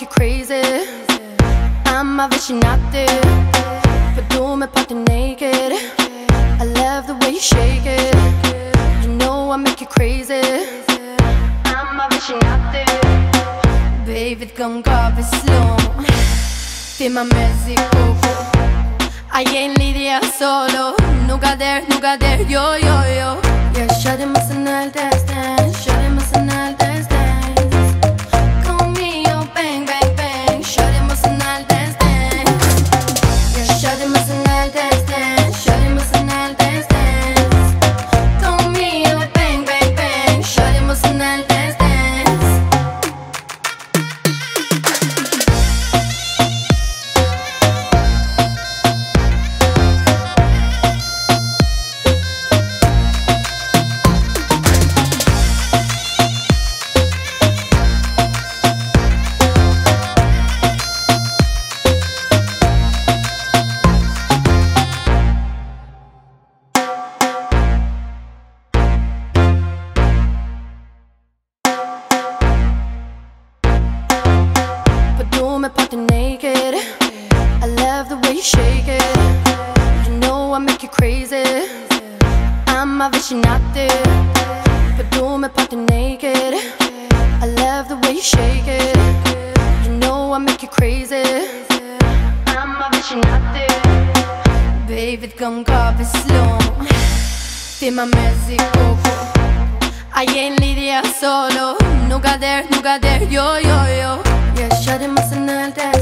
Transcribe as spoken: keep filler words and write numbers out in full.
you crazy. I'm avvicinate, per tu mi porti naked. I love the way you shake it. You know I make you crazy. I'm avvicinate, baby kom gav slow. Tema Mexico, ahí en Lidia solo. Nunca der, nunca der, yo, yo, yo. Yeah, shawty emotional dance, dance. Shawty emotional dance, dance. Call me, oh, bang, bang, bang. Shawty emotional dance, dance. Yeah, shawty emotional dance, dance. Shawty emotional dance, dance. Call me, oh, bang, bang, bang. Shawty emotional dance, dance. Me party naked. I love the way you shake it. You know I make you crazy. I'm avvicinate, per tu mi porti naked. I love the way you shake it. You know I make you crazy. I'm avvicinate, baby kom gav slow. Tema Mexico, ahí en Lidia solo. Nunca der, nunca der, yo, yo, yo. Yeah, shawty emotional dance.